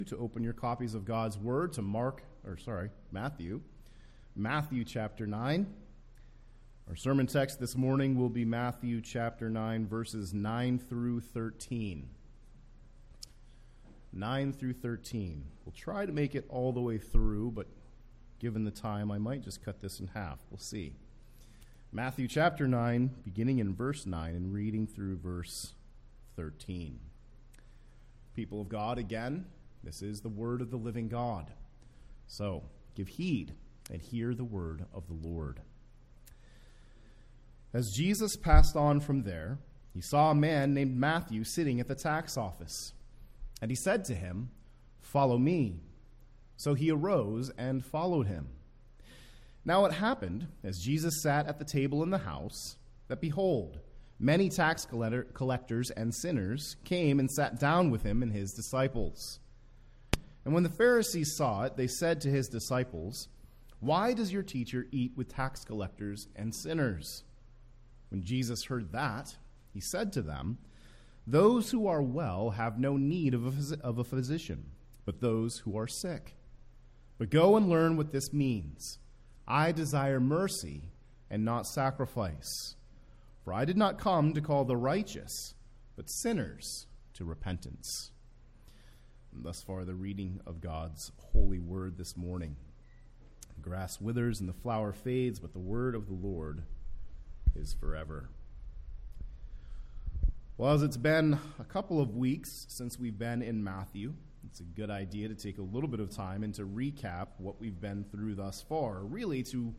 To open your copies of God's Word to Matthew chapter 9. Our sermon text this morning will be Matthew chapter 9, verses 9 through 13. 9 through 13. We'll try to make it all the way through, but given the time, I might just cut this in half. We'll see. Matthew chapter 9, beginning in verse 9 and reading through verse 13. People of God, again, this is the word of the living God. So, give heed and hear the word of the Lord. As Jesus passed on from there, he saw a man named Matthew sitting at the tax office. And he said to him, "Follow me." So he arose and followed him. Now it happened, as Jesus sat at the table in the house, that behold, many tax collectors and sinners came and sat down with him and his disciples. And when the Pharisees saw it, they said to his disciples, "Why does your teacher eat with tax collectors and sinners?" When Jesus heard that, he said to them, "Those who are well have no need of a physician, but those who are sick. But go and learn what this means. I desire mercy and not sacrifice. For I did not come to call the righteous, but sinners to repentance." And thus far, the reading of God's holy word this morning. The grass withers and the flower fades, but the word of the Lord is forever. Well, as it's been a couple of weeks since we've been in Matthew, it's a good idea to take a little bit of time and to recap what we've been through thus far, really to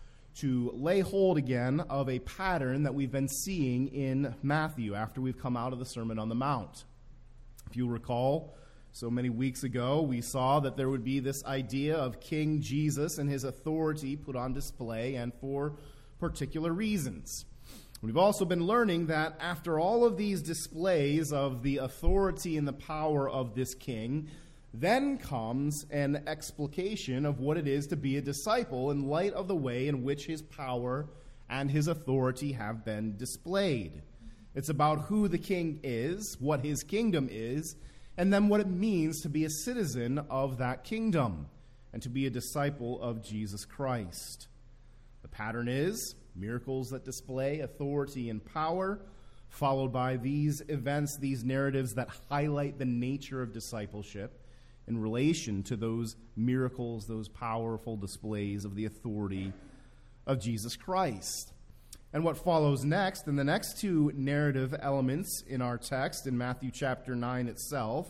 lay hold again of a pattern that we've been seeing in Matthew after we've come out of the Sermon on the Mount. If you recall, so many weeks ago, we saw that there would be this idea of King Jesus and his authority put on display, and for particular reasons. We've also been learning that after all of these displays of the authority and the power of this king, then comes an explication of what it is to be a disciple in light of the way in which his power and his authority have been displayed. It's about who the king is, what his kingdom is, and then what it means to be a citizen of that kingdom and to be a disciple of Jesus Christ. The pattern is miracles that display authority and power, followed by these events, these narratives that highlight the nature of discipleship in relation to those miracles, those powerful displays of the authority of Jesus Christ. And what follows next, in the next two narrative elements in our text, in Matthew chapter 9 itself,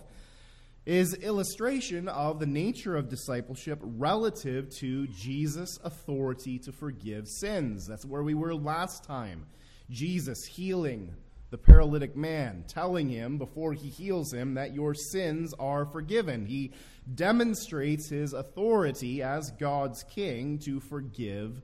is illustration of the nature of discipleship relative to Jesus' authority to forgive sins. That's where we were last time. Jesus healing the paralytic man, telling him before he heals him that your sins are forgiven. He demonstrates his authority as God's king to forgive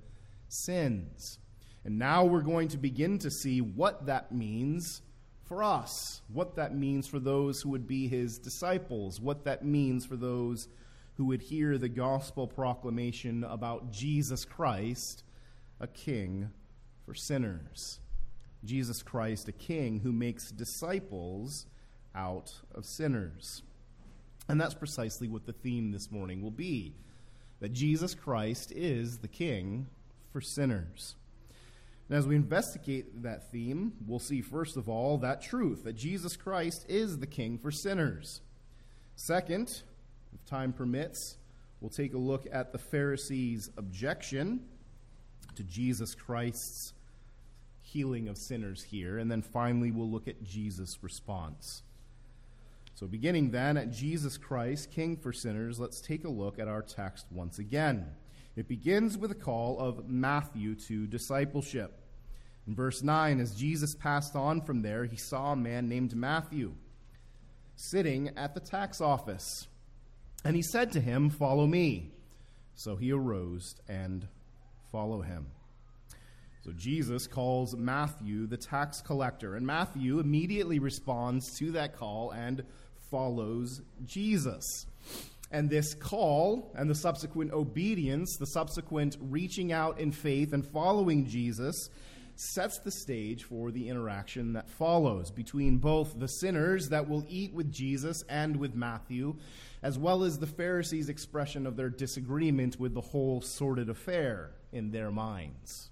sins. And now we're going to begin to see what that means for us, what that means for those who would be his disciples, what that means for those who would hear the gospel proclamation about Jesus Christ, a king for sinners. Jesus Christ, a king who makes disciples out of sinners. And that's precisely what the theme this morning will be, that Jesus Christ is the king for sinners. And as we investigate that theme, we'll see, first of all, that truth, that Jesus Christ is the king for sinners. Second, if time permits, we'll take a look at the Pharisees' objection to Jesus Christ's healing of sinners here. And then finally, we'll look at Jesus' response. So beginning then at Jesus Christ, king for sinners, let's take a look at our text once again. It begins with a call of Matthew to discipleship. In verse 9, as Jesus passed on from there, he saw a man named Matthew sitting at the tax office. And he said to him, "Follow me." So he arose and followed him. So Jesus calls Matthew the tax collector, and Matthew immediately responds to that call and follows Jesus. And this call and the subsequent obedience, the subsequent reaching out in faith and following Jesus, sets the stage for the interaction that follows between both the sinners that will eat with Jesus and with Matthew, as well as the Pharisees' expression of their disagreement with the whole sordid affair in their minds.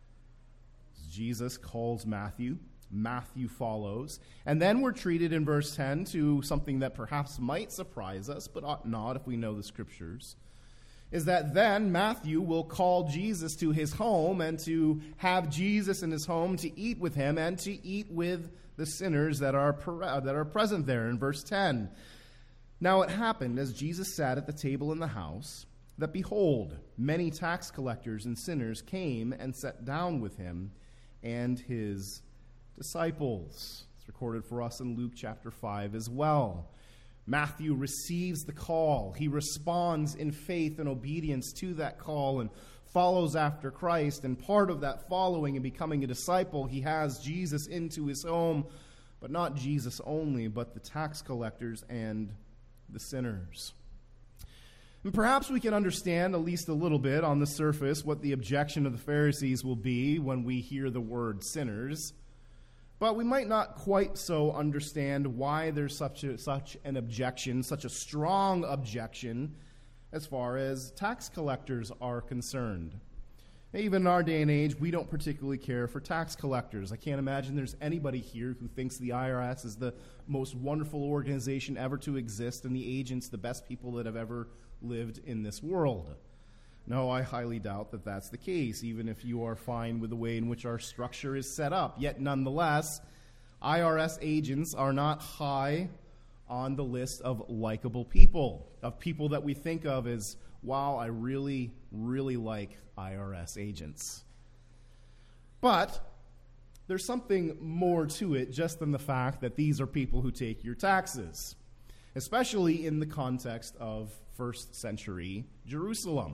Jesus calls Matthew. Matthew follows. And then we're treated in verse 10 to something that perhaps might surprise us, but ought not if we know the Scriptures, is that then Matthew will call Jesus to his home and to have Jesus in his home to eat with him and to eat with the sinners that are present there in verse 10. Now it happened, as Jesus sat at the table in the house, that behold, many tax collectors and sinners came and sat down with him and his disciples. It's recorded for us in Luke chapter 5 as well. Matthew receives the call. He responds in faith and obedience to that call and follows after Christ. And part of that following and becoming a disciple, he has Jesus into his home, but not Jesus only, but the tax collectors and the sinners. And perhaps we can understand at least a little bit on the surface what the objection of the Pharisees will be when we hear the word sinners. But we might not quite so understand why there's such an objection, such a strong objection, as far as tax collectors are concerned. Even in our day and age, we don't particularly care for tax collectors. I can't imagine there's anybody here who thinks the IRS is the most wonderful organization ever to exist and the agents the best people that have ever lived in this world. No, I highly doubt that that's the case, even if you are fine with the way in which our structure is set up. Yet nonetheless, IRS agents are not high on the list of likable people, of people that we think of as, wow, I really, really like IRS agents. But there's something more to it just than the fact that these are people who take your taxes, especially in the context of first century Jerusalem.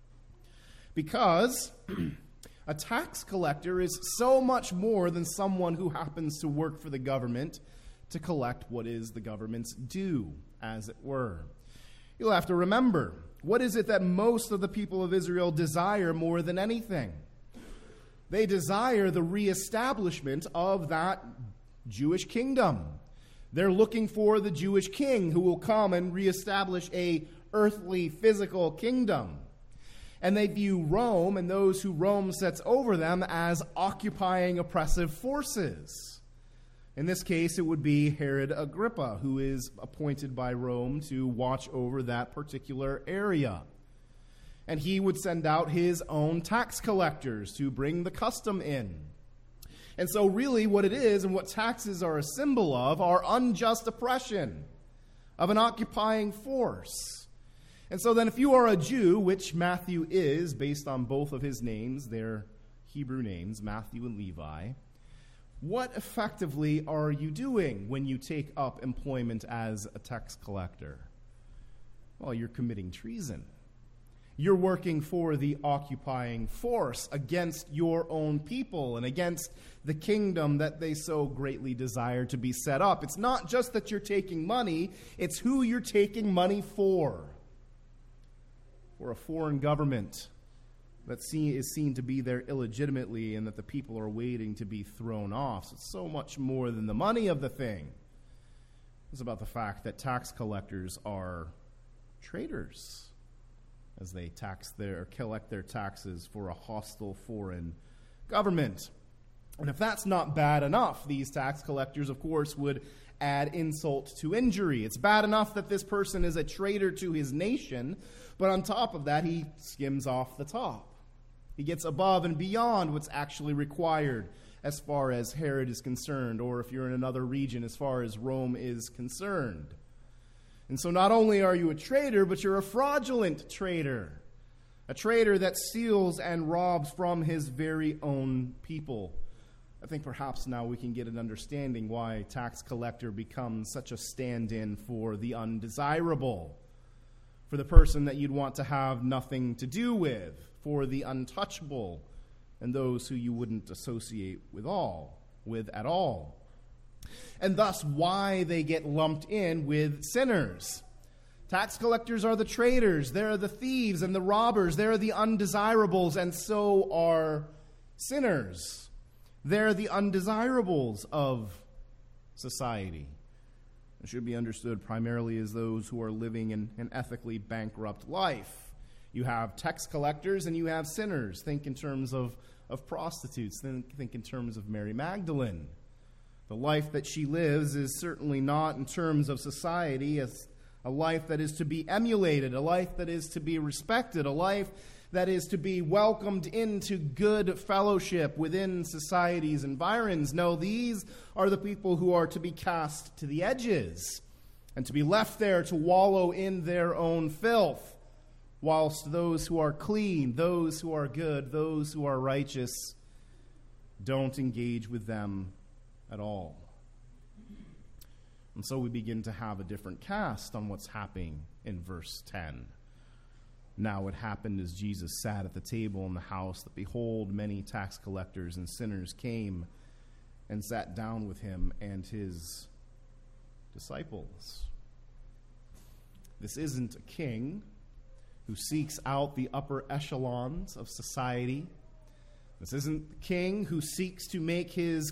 Because a tax collector is so much more than someone who happens to work for the government to collect what is the government's due, as it were. You'll have to remember, what is it that most of the people of Israel desire more than anything? They desire the reestablishment of that Jewish kingdom. They're looking for the Jewish king who will come and reestablish a earthly, physical kingdom. And they view Rome and those who Rome sets over them as occupying oppressive forces. In this case, it would be Herod Agrippa, who is appointed by Rome to watch over that particular area. And he would send out his own tax collectors to bring the custom in. And so really what it is and what taxes are a symbol of are unjust oppression of an occupying force. And so then if you are a Jew, which Matthew is, based on both of his names, their Hebrew names, Matthew and Levi, what effectively are you doing when you take up employment as a tax collector? Well, you're committing treason. You're working for the occupying force against your own people and against the kingdom that they so greatly desire to be set up. It's not just that you're taking money, it's who you're taking money for. Or a foreign government that is seen to be there illegitimately and that the people are waiting to be thrown off. So it's so much more than the money of the thing. It's about the fact that tax collectors are traitors as they collect their taxes for a hostile foreign government. And if that's not bad enough, these tax collectors, of course, would add insult to injury. It's bad enough that this person is a traitor to his nation, but on top of that, he skims off the top. He gets above and beyond what's actually required as far as Herod is concerned, or if you're in another region, as far as Rome is concerned. And so not only are you a traitor, but you're a fraudulent traitor. A traitor that steals and robs from his very own people. I think perhaps now we can get an understanding why tax collector becomes such a stand-in for the undesirable, for the person that you'd want to have nothing to do with, for the untouchable, and those who you wouldn't associate with at all. And thus why they get lumped in with sinners. Tax collectors are the traitors, they're the thieves and the robbers, they're the undesirables, and so are sinners. They're the undesirables of society. It should be understood primarily as those who are living an ethically bankrupt life. You have tax collectors and you have sinners. Think in terms of prostitutes. Think in terms of Mary Magdalene. The life that she lives is certainly not in terms of society as a life that is to be emulated, a life that is to be respected, a life that is to be welcomed into good fellowship within society's environs. No, these are the people who are to be cast to the edges and to be left there to wallow in their own filth, whilst those who are clean, those who are good, those who are righteous, don't engage with them at all. And so we begin to have a different cast on what's happening in verse 10. Now it happened as Jesus sat at the table in the house that, behold, many tax collectors and sinners came and sat down with him and his disciples. This isn't a king who seeks out the upper echelons of society. This isn't the king who seeks to make his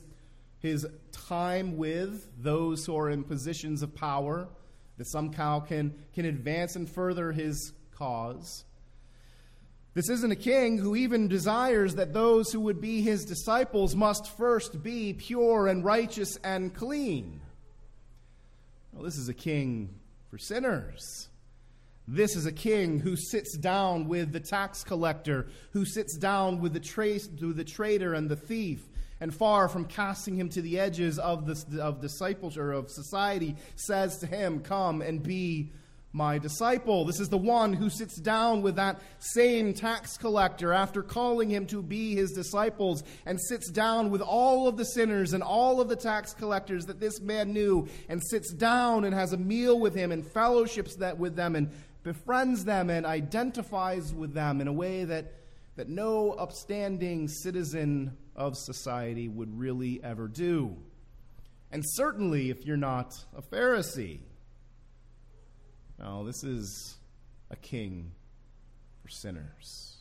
time with those who are in positions of power, that somehow can advance and further his cause. This isn't a king who even desires that those who would be his disciples must first be pure and righteous and clean. Well, this is a king for sinners. This is a king who sits down with the tax collector, who sits down with the traitor and the thief, and far from casting him to the edges of discipleship or of society, says to him, "Come and be my disciple." This is the one who sits down with that same tax collector after calling him to be his disciples, and sits down with all of the sinners and all of the tax collectors that this man knew, and sits down and has a meal with him and fellowships with them and befriends them and identifies with them in a way that no upstanding citizen of society would really ever do. And certainly if you're not a Pharisee. No, this is a king for sinners.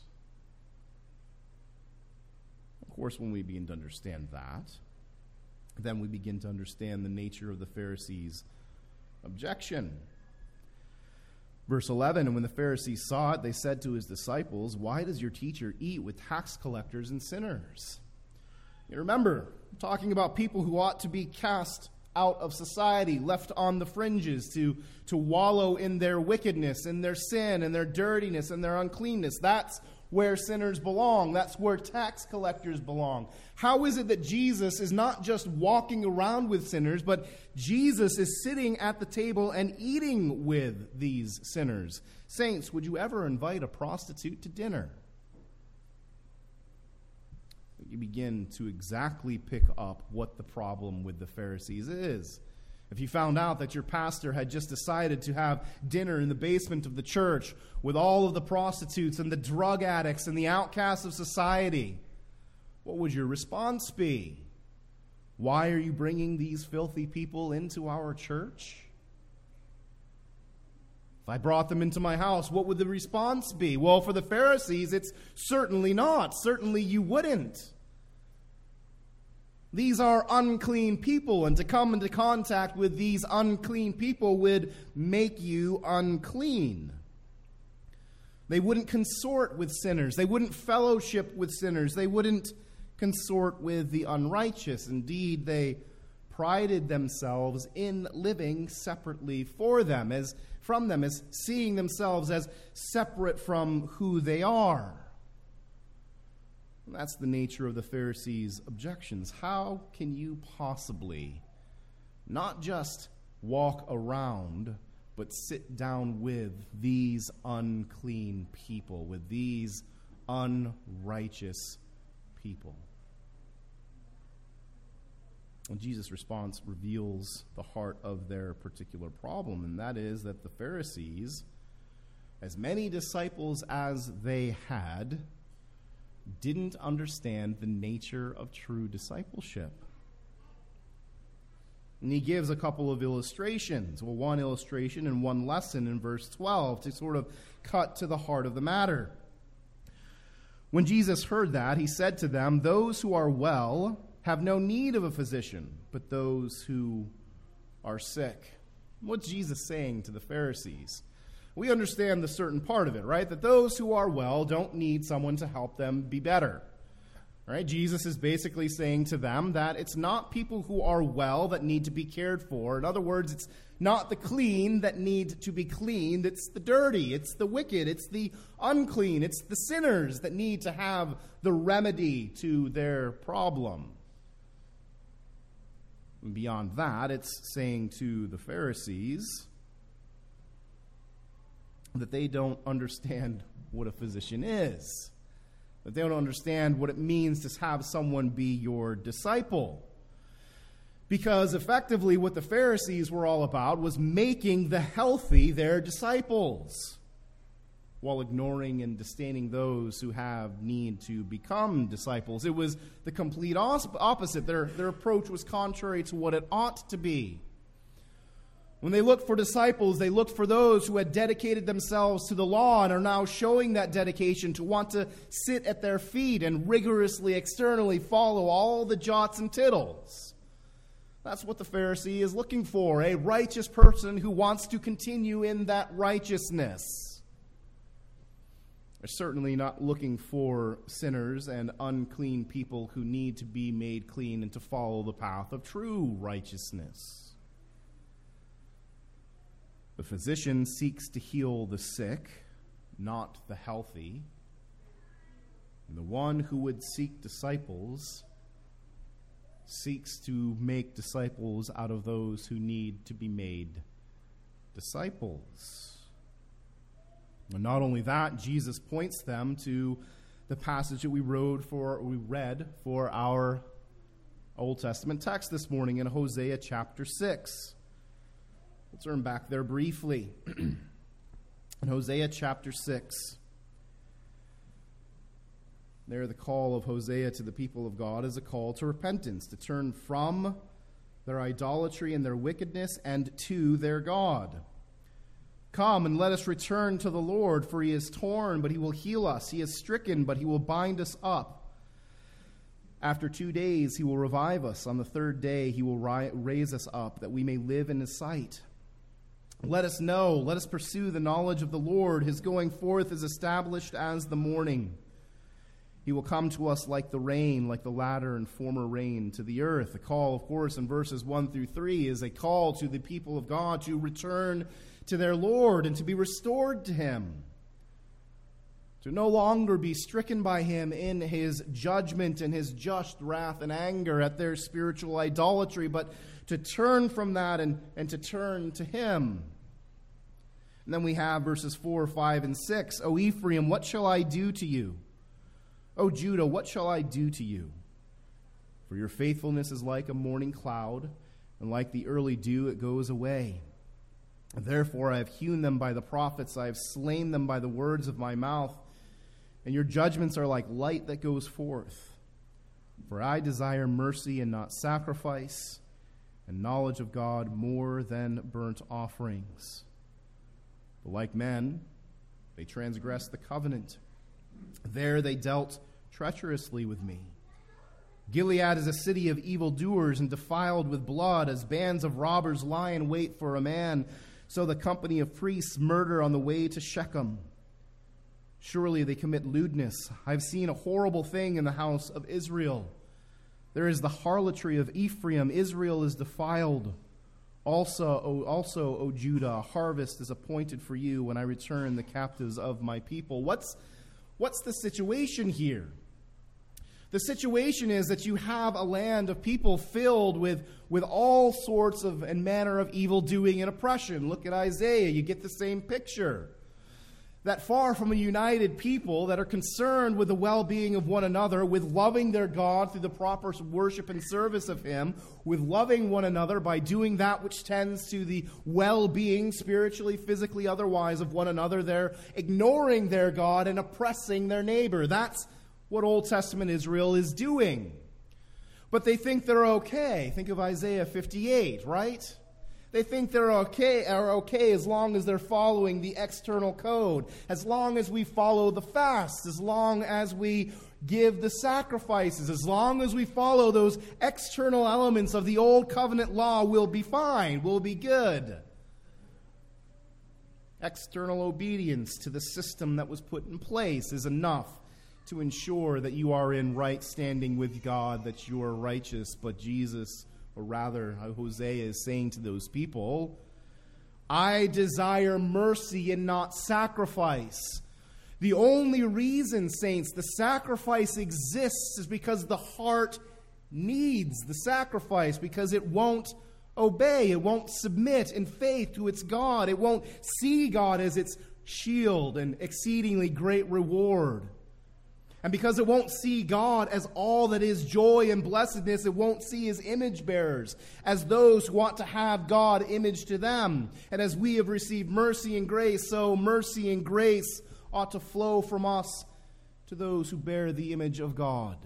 Of course, when we begin to understand that, then we begin to understand the nature of the Pharisees' objection. Verse 11, and when the Pharisees saw it, they said to his disciples, "Why does your teacher eat with tax collectors and sinners?" You remember, I'm talking about people who ought to be cast out of society, left on the fringes to wallow in their wickedness, in their sin, and their dirtiness, and their uncleanness. That's where sinners belong. That's where tax collectors belong. How is it that Jesus is not just walking around with sinners, but Jesus is sitting at the table and eating with these sinners? Saints, would you ever invite a prostitute to dinner? You begin to exactly pick up what the problem with the Pharisees is. If you found out that your pastor had just decided to have dinner in the basement of the church with all of the prostitutes and the drug addicts and the outcasts of society, what would your response be? Why are you bringing these filthy people into our church? If I brought them into my house, what would the response be? Well, for the Pharisees, it's certainly not. Certainly you wouldn't. These are unclean people, and to come into contact with these unclean people would make you unclean. They wouldn't consort with sinners. They wouldn't fellowship with sinners. They wouldn't consort with the unrighteous. Indeed, they prided themselves in living separately from them, as seeing themselves as separate from who they are. And that's the nature of the Pharisees' objections. How can you possibly not just walk around, but sit down with these unclean people, with these unrighteous people? And Jesus' response reveals the heart of their particular problem, and that is that the Pharisees, as many disciples as they had, didn't understand the nature of true discipleship. And he gives a couple of illustrations. Well, one illustration and one lesson in verse 12 to sort of cut to the heart of the matter. When Jesus heard that, he said to them, "Those who are well have no need of a physician, but those who are sick. What's Jesus saying to the Pharisees? We understand the certain part of it, right? That those who are well don't need someone to help them be better. Right? Jesus is basically saying to them that it's not people who are well that need to be cared for. In other words, it's not the clean that need to be cleaned. It's the dirty, it's the wicked, it's the unclean, it's the sinners that need to have the remedy to their problem. And beyond that, it's saying to the Pharisees that they don't understand what a physician is. That they don't understand what it means to have someone be your disciple. Because effectively what the Pharisees were all about was making the healthy their disciples, while ignoring and disdaining those who have need to become disciples. It was the complete opposite. Their approach was contrary to what it ought to be. When they looked for disciples, they looked for those who had dedicated themselves to the law and are now showing that dedication to want to sit at their feet and rigorously, externally follow all the jots and tittles. That's what the Pharisee is looking for, a righteous person who wants to continue in that righteousness. They're certainly not looking for sinners and unclean people who need to be made clean and to follow the path of true righteousness. The physician seeks to heal the sick, not the healthy. And the one who would seek disciples seeks to make disciples out of those who need to be made disciples. And not only that, Jesus points them to the passage that we read for our Old Testament text this morning in Hosea chapter 6. We'll turn back there briefly. In Hosea chapter 6, there the call of Hosea to the people of God is a call to repentance, to turn from their idolatry and their wickedness and to their God. Come and let us return to the Lord, for he is torn, but he will heal us. He is stricken, but he will bind us up. After 2 days he will revive us. On the third day he will raise us up, that we may live in his sight. Let us know, let us pursue the knowledge of the Lord. His going forth is established as the morning. He will come to us like the rain, like the latter and former rain to the earth. The call, of course, in verses 1 through 3 is a call to the people of God to return to their Lord and to be restored to him. To no longer be stricken by him in his judgment and his just wrath and anger at their spiritual idolatry, but to turn from that and to turn to him. And then we have verses 4, 5, and 6. O Ephraim, what shall I do to you? O Judah, what shall I do to you? For your faithfulness is like a morning cloud, and like the early dew it goes away. Therefore I have hewn them by the prophets, I have slain them by the words of my mouth, and your judgments are like light that goes forth. For I desire mercy and not sacrifice, and knowledge of God more than burnt offerings. But like men, they transgressed the covenant. There they dealt treacherously with me. Gilead is a city of evildoers and defiled with blood, as bands of robbers lie in wait for a man. So the company of priests murder on the way to Shechem. Surely they commit lewdness. I've seen a horrible thing in the house of Israel. There is the harlotry of Ephraim. Israel is defiled. Also, O Judah, a harvest is appointed for you when I return the captives of my people. What's the situation here? The situation is that you have a land of people filled with all sorts of and manner of evil doing and oppression. Look at Isaiah, you get the same picture. That far from a united people that are concerned with the well-being of one another, with loving their God through the proper worship and service of him, with loving one another by doing that which tends to the well-being, spiritually, physically, otherwise, of one another, they're ignoring their God and oppressing their neighbor. That's what Old Testament Israel is doing. But they think they're okay. Think of Isaiah 58, right? They think they're okay as long as they're following the external code, as long as we follow the fast, as long as we give the sacrifices, as long as we follow those external elements of the old covenant law, we'll be fine, we'll be good. External obedience to the system that was put in place is enough to ensure that you are in right standing with God, that you are righteous. But Jesus, or rather Hosea, is saying to those people, I desire mercy and not sacrifice. The only reason, saints, the sacrifice exists is because the heart needs the sacrifice, because it won't obey, it won't submit in faith to its God, it won't see God as its shield and exceedingly great reward. And because it won't see God as all that is joy and blessedness, it won't see his image bearers as those who want to have God imaged to them. And as we have received mercy and grace, so mercy and grace ought to flow from us to those who bear the image of God.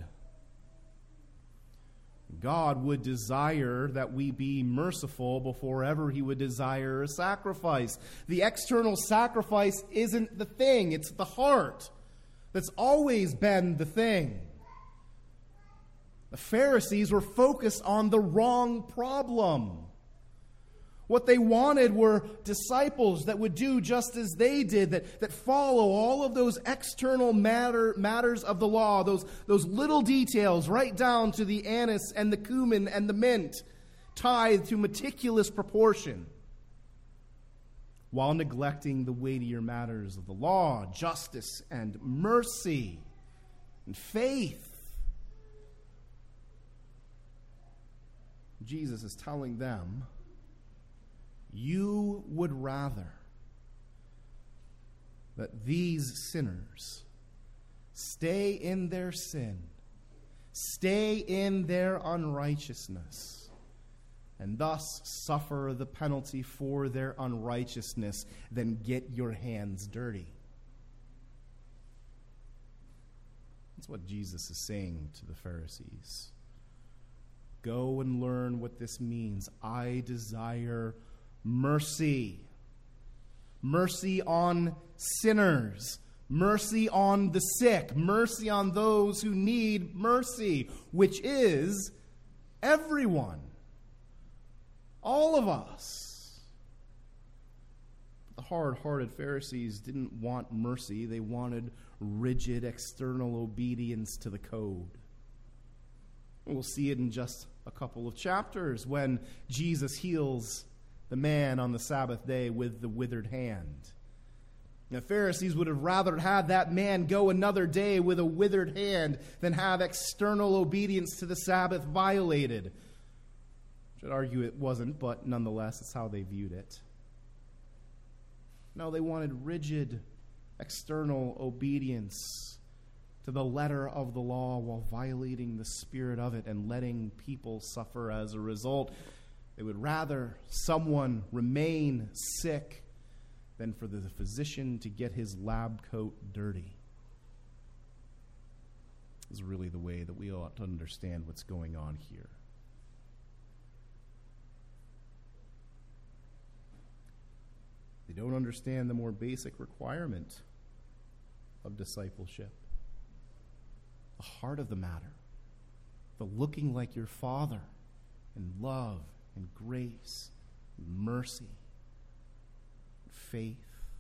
God would desire that we be merciful before ever he would desire a sacrifice. The external sacrifice isn't the thing, it's the heart. That's always been the thing. The Pharisees were focused on the wrong problem. What they wanted were disciples that would do just as they did, that follow all of those external matters of the law, those little details, right down to the anise and the cumin and the mint, tithed to meticulous proportion, while neglecting the weightier matters of the law, justice and mercy and faith. Jesus is telling them, you would rather that these sinners stay in their sin, stay in their unrighteousness, and thus suffer the penalty for their unrighteousness than get your hands dirty. That's what Jesus is saying to the Pharisees. Go and learn what this means. I desire mercy. Mercy on sinners. Mercy on the sick. Mercy on those who need mercy, which is everyone. All of us. The hard-hearted Pharisees didn't want mercy. They wanted rigid external obedience to the code. We'll see it in just a couple of chapters when Jesus heals the man on the Sabbath day with the withered hand. The Pharisees would have rather had that man go another day with a withered hand than have external obedience to the Sabbath violated. I'd argue it wasn't, but nonetheless, it's how they viewed it. No, they wanted rigid external obedience to the letter of the law while violating the spirit of it and letting people suffer as a result. They would rather someone remain sick than for the physician to get his lab coat dirty. This is really the way that we ought to understand what's going on here. They don't understand the more basic requirement of discipleship. The heart of the matter. The looking like your Father in love and grace and mercy and faith.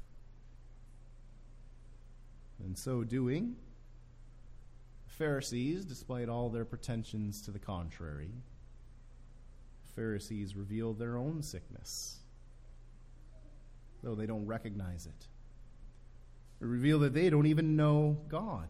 In so doing, the Pharisees, despite all their pretensions to the contrary, the Pharisees revealed their own sickness, though they don't recognize it. They reveal that they don't even know God.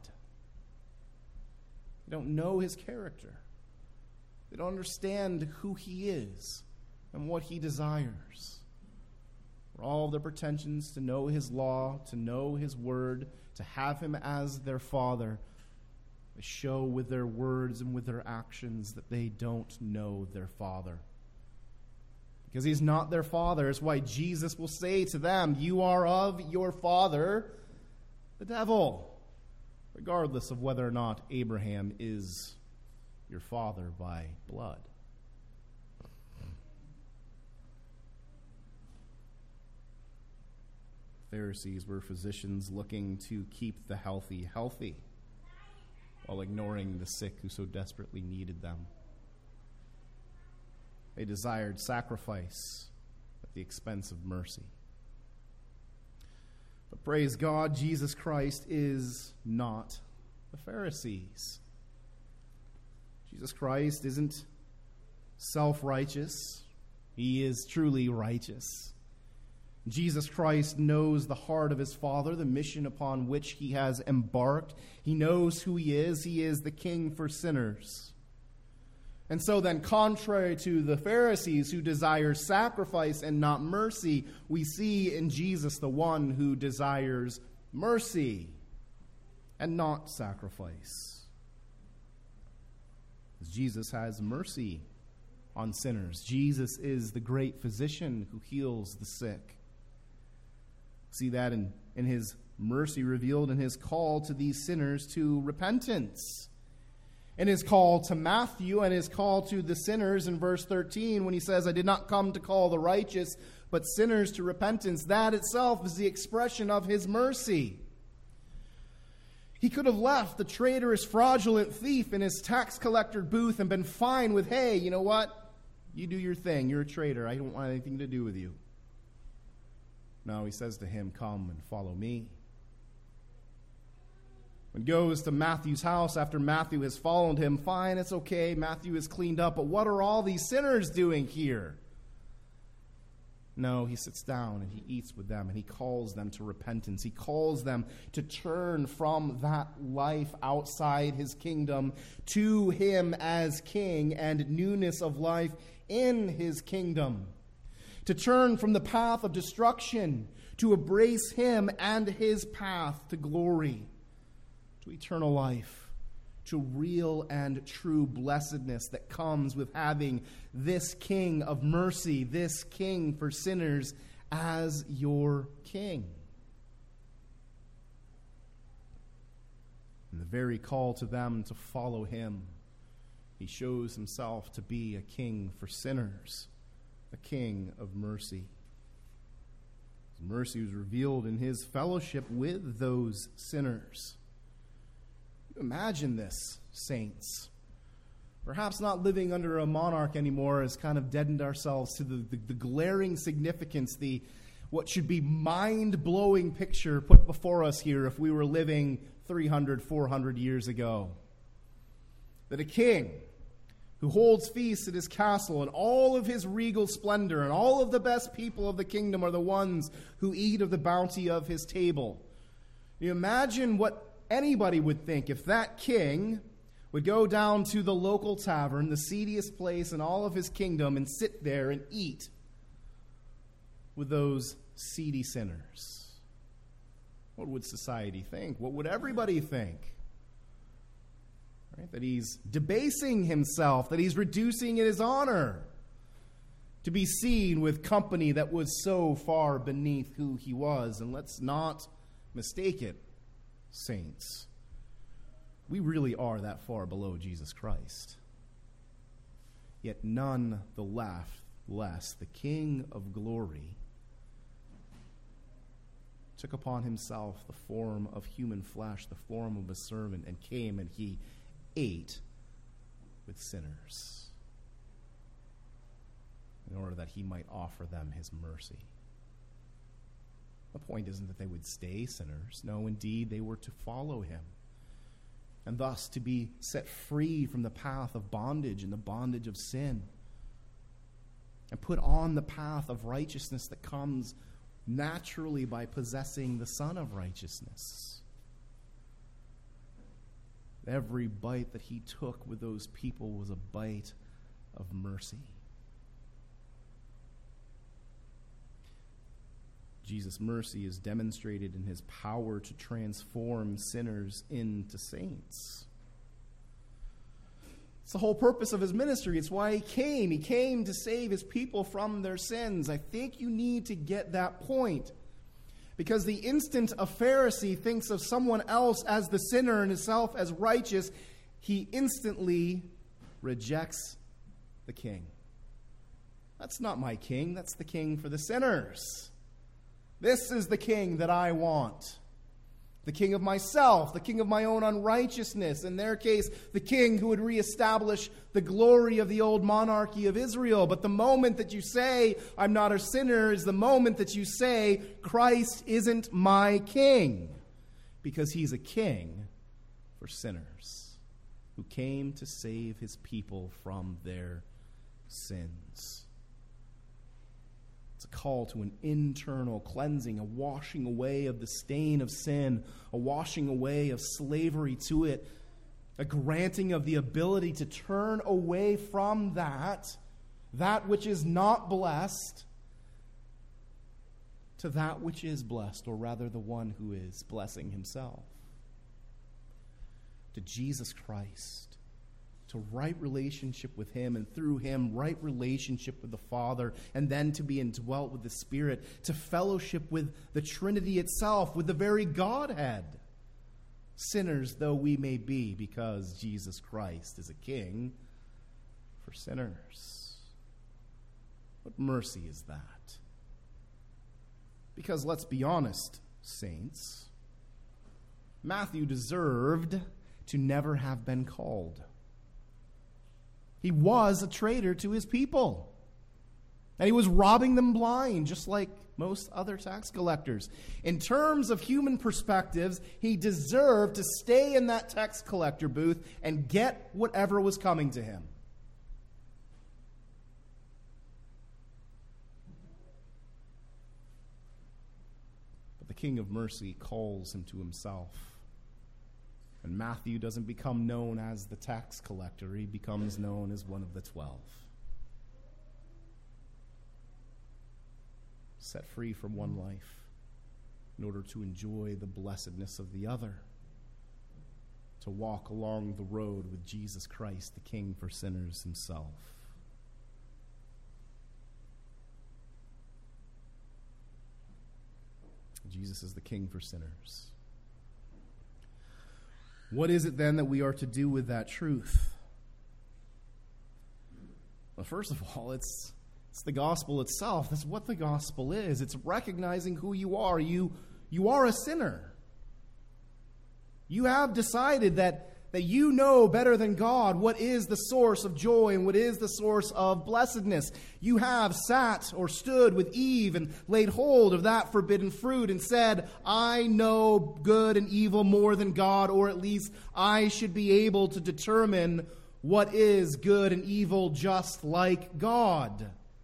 They don't know his character. They don't understand who he is and what he desires. For all their pretensions to know his law, to know his word, to have him as their Father, they show with their words and with their actions that they don't know their Father. Because he's not their Father. It's why Jesus will say to them, you are of your father, the devil. Regardless of whether or not Abraham is your father by blood. Pharisees were physicians looking to keep the healthy healthy while ignoring the sick who so desperately needed them. They desired sacrifice at the expense of mercy. But praise God, Jesus Christ is not the Pharisees. Jesus Christ isn't self-righteous. He is truly righteous. Jesus Christ knows the heart of his Father, the mission upon which he has embarked. He knows who he is. He is the King for sinners. And so then, contrary to the Pharisees who desire sacrifice and not mercy, we see in Jesus the one who desires mercy and not sacrifice. Jesus has mercy on sinners. Jesus is the great physician who heals the sick. See that in his mercy revealed in his call to these sinners to repentance. In his call to Matthew and his call to the sinners in verse 13 when he says, I did not come to call the righteous, but sinners to repentance. That itself is the expression of his mercy. He could have left the traitorous, fraudulent thief in his tax collector booth and been fine with, hey, you know what? You do your thing. You're a traitor. I don't want anything to do with you. No, he says to him, come and follow me. When he goes to Matthew's house after Matthew has followed him, fine, it's okay, Matthew is cleaned up, but what are all these sinners doing here? No, he sits down and he eats with them and he calls them to repentance. He calls them to turn from that life outside his kingdom to him as king and newness of life in his kingdom. To turn from the path of destruction to embrace him and his path to glory, to eternal life, to real and true blessedness that comes with having this King of mercy, this King for sinners as your King. And the very call to them to follow him, he shows himself to be a King for sinners, a King of mercy. His mercy was revealed in his fellowship with those sinners. Imagine this, saints. Perhaps not living under a monarch anymore has kind of deadened ourselves to the glaring significance, what should be mind-blowing picture put before us here if we were living 300, 400 years ago. That a king who holds feasts at his castle and all of his regal splendor and all of the best people of the kingdom are the ones who eat of the bounty of his table. You imagine what anybody would think if that king would go down to the local tavern, the seediest place in all of his kingdom, and sit there and eat with those seedy sinners. What would society think? What would everybody think? Right? That he's debasing himself, that he's reducing his honor to be seen with company that was so far beneath who he was. And let's not mistake it, saints. We really are that far below Jesus Christ. Yet none the less, the King of glory took upon himself the form of human flesh, the form of a servant, and came and he ate with sinners in order that he might offer them his mercy. The point isn't that they would stay sinners. No, indeed, they were to follow him, and thus to be set free from the path of bondage and the bondage of sin, and put on the path of righteousness that comes naturally by possessing the Son of Righteousness. Every bite that he took with those people was a bite of mercy. Jesus' mercy is demonstrated in his power to transform sinners into saints. It's the whole purpose of his ministry. It's why he came. He came to save his people from their sins. I think you need to get that point. Because the instant a Pharisee thinks of someone else as the sinner and himself as righteous, he instantly rejects the king. That's not my king. That's the king for the sinners. This is the king that I want. The king of myself, the king of my own unrighteousness. In their case, the king who would reestablish the glory of the old monarchy of Israel. But the moment that you say, I'm not a sinner, is the moment that you say, Christ isn't my king. Because he's a king for sinners who came to save his people from their sins. It's a call to an internal cleansing, a washing away of the stain of sin, a washing away of slavery to it, a granting of the ability to turn away from that which is not blessed, to that which is blessed, or rather the one who is blessing himself. To Jesus Christ. To right relationship with him, and through him, right relationship with the Father, and then to be indwelt with the Spirit, to fellowship with the Trinity itself, with the very Godhead. Sinners though we may be, because Jesus Christ is a king for sinners. What mercy is that? Because let's be honest, saints, Matthew deserved to never have been called. He was a traitor to his people. And he was robbing them blind, just like most other tax collectors. In terms of human perspectives, he deserved to stay in that tax collector booth and get whatever was coming to him. But the King of Mercy calls him to himself. And Matthew doesn't become known as the tax collector. He becomes known as one of the 12. Set free from one life in order to enjoy the blessedness of the other. To walk along the road with Jesus Christ, the King for sinners himself. Jesus is the King for sinners. What is it then that we are to do with that truth? Well, first of all, it's the gospel itself. That's what the gospel is. It's recognizing who you are. You are a sinner. You have decided that you know better than God what is the source of joy and what is the source of blessedness. You have sat or stood with Eve and laid hold of that forbidden fruit and said, I know good and evil more than God, or at least I should be able to determine what is good and evil just like God.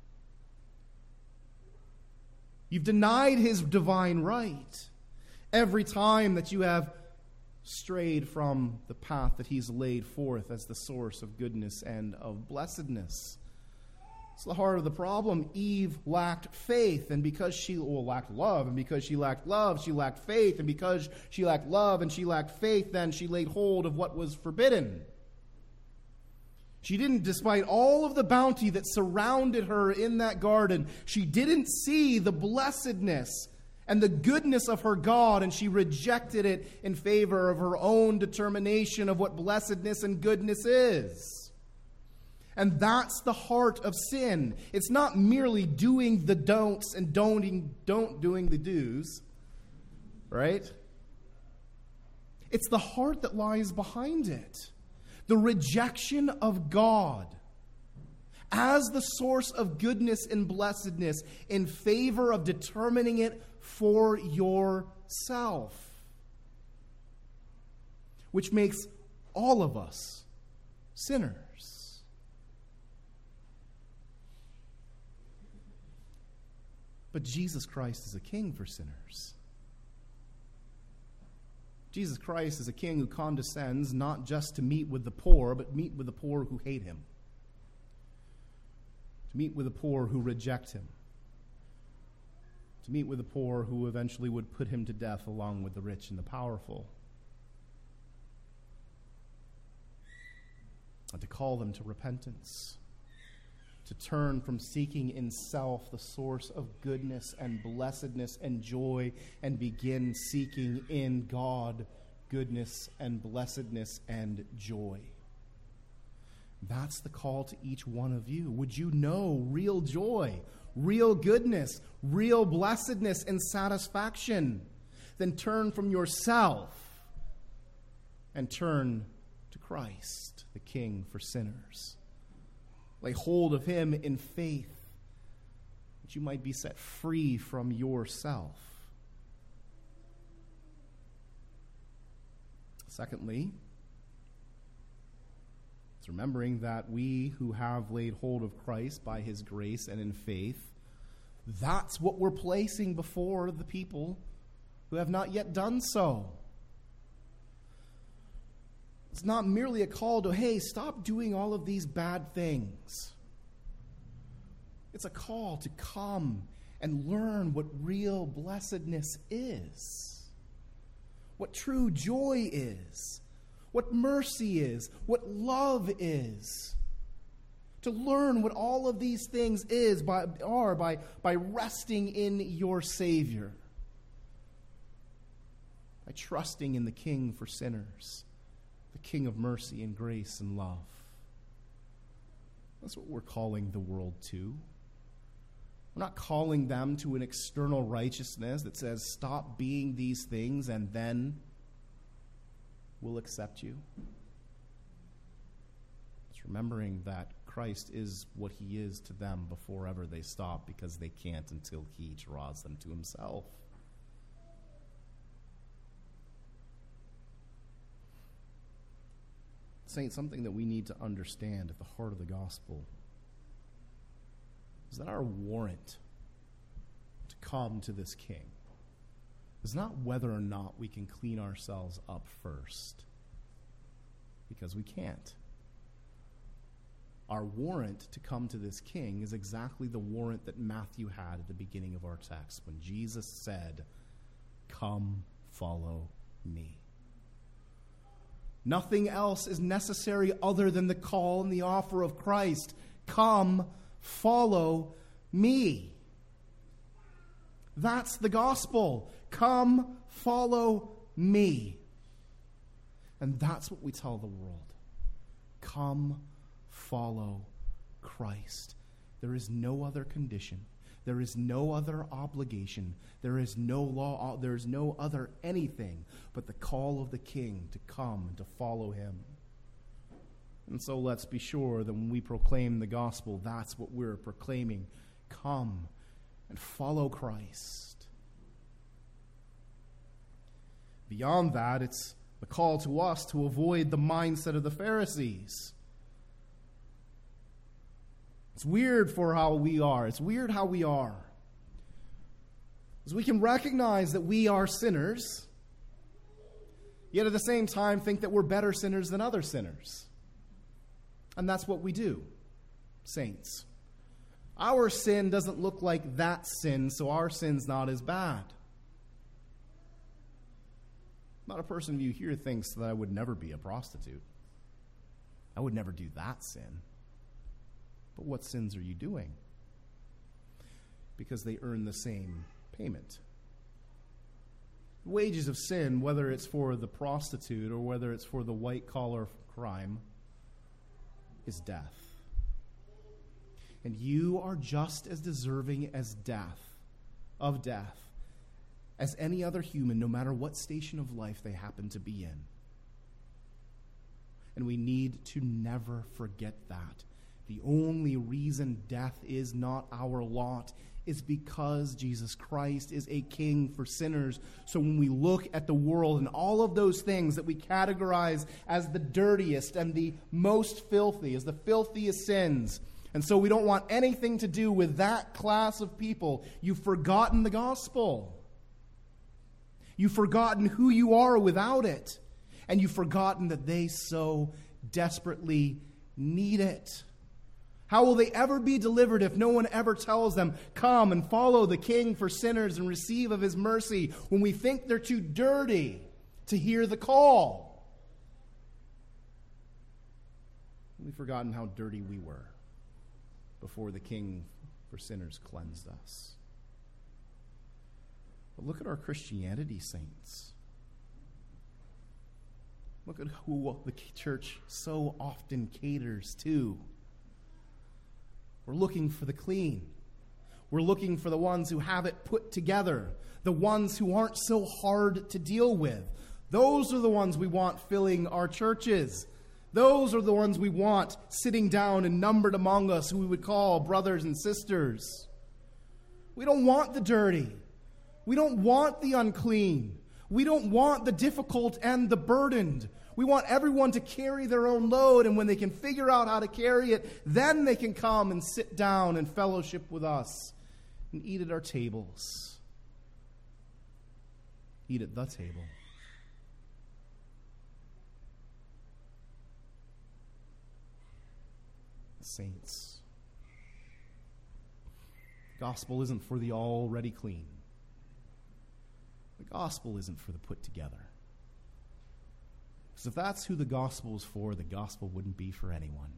You've denied his divine right every time that you have strayed from the path that he's laid forth as the source of goodness and of blessedness. It's the heart of the problem. Eve lacked faith, and because she lacked love, and because she lacked love, she lacked faith, and because she lacked love and she lacked faith, then she laid hold of what was forbidden. She didn't, despite all of the bounty that surrounded her in that garden, she didn't see the blessedness and the goodness of her God, and she rejected it in favor of her own determination of what blessedness and goodness is. And that's the heart of sin. It's not merely doing the don'ts and don't doing the do's, right? It's the heart that lies behind it. The rejection of God as the source of goodness and blessedness in favor of determining it for yourself, which makes all of us sinners. But Jesus Christ is a king for sinners. Jesus Christ is a king who condescends not just to meet with the poor, but meet with the poor who hate him. To meet with the poor who reject him. To meet with the poor who eventually would put him to death along with the rich and the powerful. And to call them to repentance. To turn from seeking in self the source of goodness and blessedness and joy and begin seeking in God goodness and blessedness and joy. That's the call to each one of you. Would you know real joy, real goodness, real blessedness and satisfaction, then turn from yourself and turn to Christ, the King for sinners. Lay hold of him in faith, that you might be set free from yourself. Secondly, it's remembering that we who have laid hold of Christ by his grace and in faith, that's what we're placing before the people who have not yet done so. It's not merely a call to, hey, stop doing all of these bad things. It's a call to come and learn what real blessedness is, what true joy is, what mercy is, what love is. To learn what all of these things are by resting in your Savior, by trusting in the King for sinners, the King of mercy and grace and love. That's what we're calling the world to. We're not calling them to an external righteousness that says, stop being these things and then we'll accept you. It's remembering that Christ is what he is to them before ever they stop, because they can't until he draws them to himself. Saints, something that we need to understand at the heart of the gospel is that our warrant to come to this King is not whether or not we can clean ourselves up first, because we can't. Our warrant to come to this King is exactly the warrant that Matthew had at the beginning of our text when Jesus said, "Come, follow me." Nothing else is necessary other than the call and the offer of Christ. Come, follow me. That's the gospel. Come, follow me. And that's what we tell the world. Come, follow Christ. There is no other condition. There is no other obligation. There is no law. There is no other anything but the call of the King to come and to follow him. And so let's be sure that when we proclaim the gospel, that's what we're proclaiming. Come and follow Christ. Beyond that, it's the call to us to avoid the mindset of the Pharisees. It's weird for how we are. It's weird how we are. Because we can recognize that we are sinners, yet at the same time think that we're better sinners than other sinners. And that's what we do, saints. Our sin doesn't look like that sin, so our sin's not as bad. Not a person of you here thinks that I would never be a prostitute. I would never do that sin. But what sins are you doing? Because they earn the same payment. The wages of sin, whether it's for the prostitute or whether it's for the white-collar crime, is death. And you are just as deserving of death, as any other human, no matter what station of life they happen to be in. And we need to never forget that. The only reason death is not our lot is because Jesus Christ is a king for sinners. So when we look at the world and all of those things that we categorize as the dirtiest and the most filthy, as the filthiest sins, and so we don't want anything to do with that class of people, you've forgotten the gospel. You've forgotten who you are without it. And you've forgotten that they so desperately need it. How will they ever be delivered if no one ever tells them, come and follow the King for sinners and receive of his mercy, when we think they're too dirty to hear the call? We've forgotten how dirty we were before the King for sinners cleansed us. But look at our Christianity, saints. Look at who the church so often caters to. We're looking for the clean. We're looking for the ones who have it put together, the ones who aren't so hard to deal with. Those are the ones we want filling our churches. Those are the ones we want sitting down and numbered among us, who we would call brothers and sisters. We don't want the dirty. We don't want the unclean. We don't want the difficult and the burdened. We want everyone to carry their own load, and when they can figure out how to carry it, then they can come and sit down and fellowship with us and eat at our tables. Eat at the table. Saints, the gospel isn't for the already clean. The gospel isn't for the put together. Because if that's who the gospel is for, the gospel wouldn't be for anyone.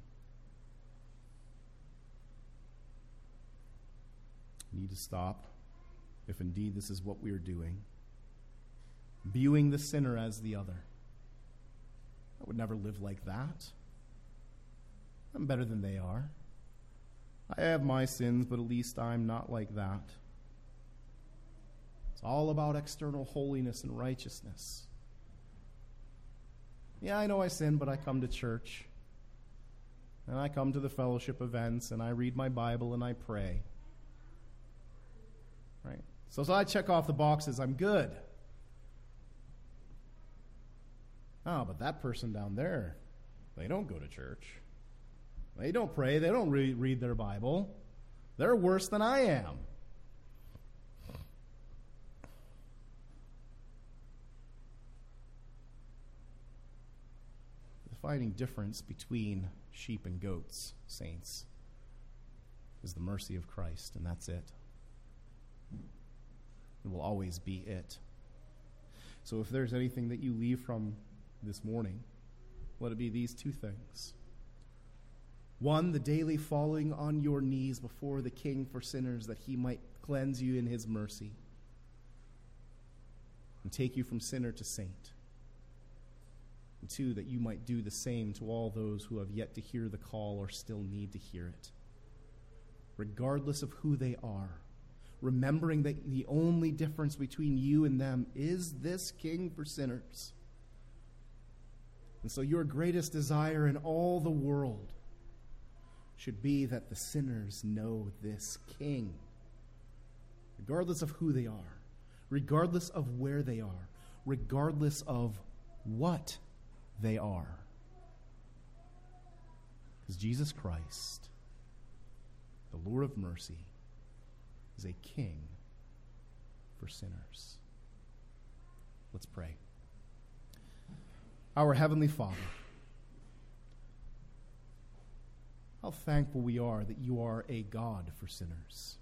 We need to stop, if indeed this is what we are doing, viewing the sinner as the other. I would never live like that. I'm better than they are. I have my sins, but at least I'm not like that. It's all about external holiness and righteousness. Yeah, I know I sin, but I come to church. And I come to the fellowship events, and I read my Bible, and I pray. Right? So as I check off the boxes, I'm good. Oh, but that person down there, they don't go to church. They don't pray. They don't read their Bible. They're worse than I am. The defining difference between sheep and goats, saints, is the mercy of Christ, and that's it. It will always be it. So if there's anything that you leave from this morning, let it be these two things. One, the daily falling on your knees before the King for sinners, that he might cleanse you in his mercy and take you from sinner to saint. And two, that you might do the same to all those who have yet to hear the call or still need to hear it. Regardless of who they are, remembering that the only difference between you and them is this King for sinners. And so your greatest desire in all the world should be that the sinners know this King, regardless of who they are, regardless of where they are, regardless of what they are. Because Jesus Christ, the Lord of mercy, is a King for sinners. Let's pray. Our Heavenly Father, how thankful we are that you are a God for sinners.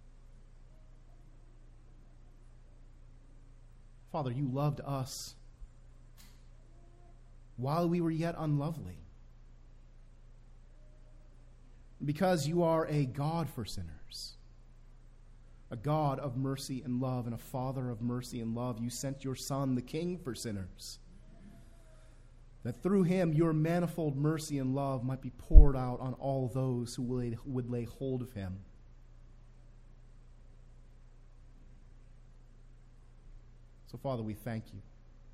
Father, you loved us while we were yet unlovely. Because you are a God for sinners, a God of mercy and love, and a Father of mercy and love, you sent your Son, the King for sinners, that through him your manifold mercy and love might be poured out on all those who would lay hold of him. So, Father, we thank you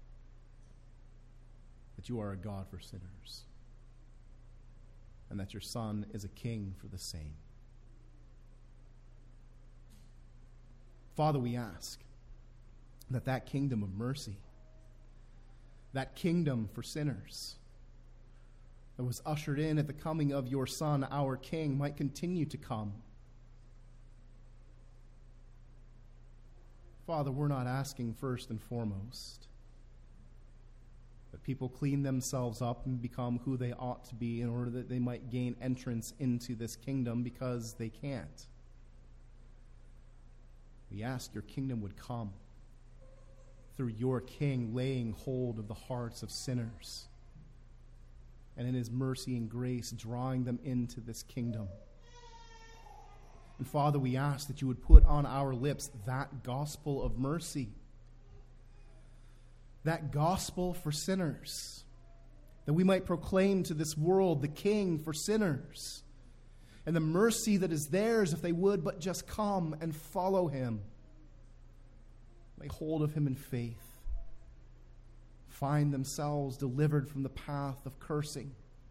that you are a God for sinners, and that your Son is a King for the same. Father, we ask that that kingdom of mercy, that kingdom for sinners that was ushered in at the coming of your Son, our King, might continue to come. Father, we're not asking first and foremost that people clean themselves up and become who they ought to be in order that they might gain entrance into this kingdom, because they can't. We ask your kingdom would come through your King laying hold of the hearts of sinners, and in his mercy and grace drawing them into this kingdom. And Father, we ask that you would put on our lips that gospel of mercy, that gospel for sinners, that we might proclaim to this world the King for sinners, and the mercy that is theirs if they would but just come and follow him. Lay hold of him in faith. Find themselves delivered from the path of cursing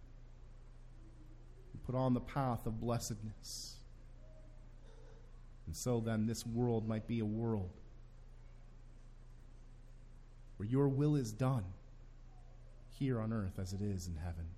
and put on the path of blessedness. And so then this world might be a world where your will is done here on earth as it is in heaven.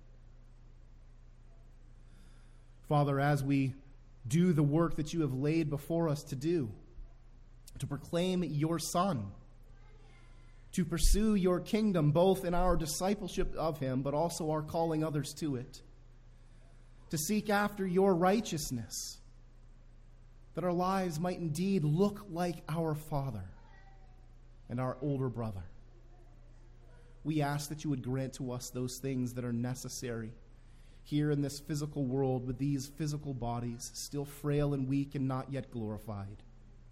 Father, as we do the work that you have laid before us to do, to proclaim your Son, to pursue your kingdom, both in our discipleship of him, but also our calling others to it, to seek after your righteousness, that our lives might indeed look like our Father and our older brother. We ask that you would grant to us those things that are necessary here in this physical world with these physical bodies, still frail and weak and not yet glorified,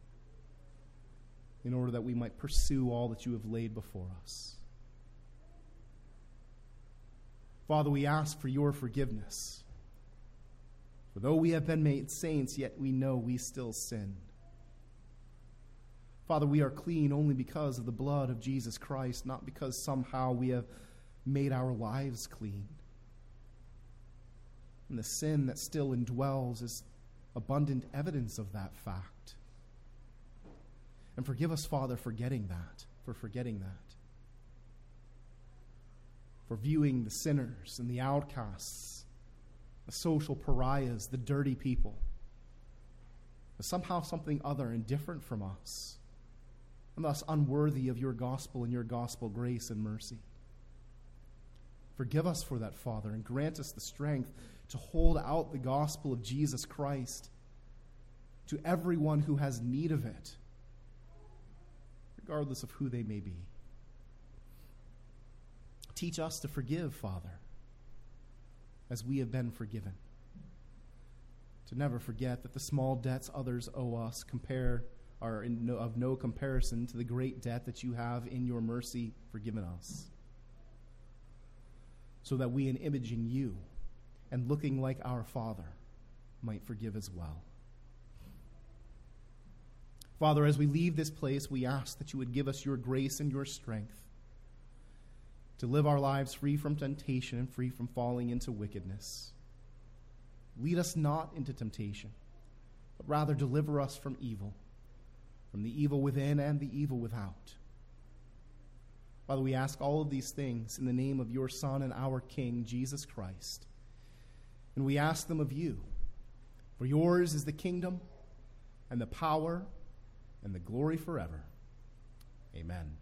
in order that we might pursue all that you have laid before us. Father, we ask for your forgiveness. For though we have been made saints, yet we know we still sin. Father, we are clean only because of the blood of Jesus Christ, not because somehow we have made our lives clean. And the sin that still indwells is abundant evidence of that fact. And forgive us, Father, for forgetting that, for viewing the sinners and the outcasts, the social pariahs, the dirty people, as somehow something other and different from us, and thus unworthy of your gospel and your gospel grace and mercy. Forgive us for that, Father, and grant us the strength to hold out the gospel of Jesus Christ to everyone who has need of it, regardless of who they may be. Teach us to forgive, Father, as we have been forgiven. To never forget that the small debts others owe us are of no comparison to the great debt that you have in your mercy forgiven us. So that we, in imaging you and looking like our Father, might forgive as well. Father, as we leave this place, we ask that you would give us your grace and your strength to live our lives free from temptation and free from falling into wickedness. Lead us not into temptation, but rather deliver us from the evil within and the evil without. Father, we ask all of these things in the name of your Son and our King, Jesus Christ. And we ask them of you. For yours is the kingdom and the power and the glory forever. Amen.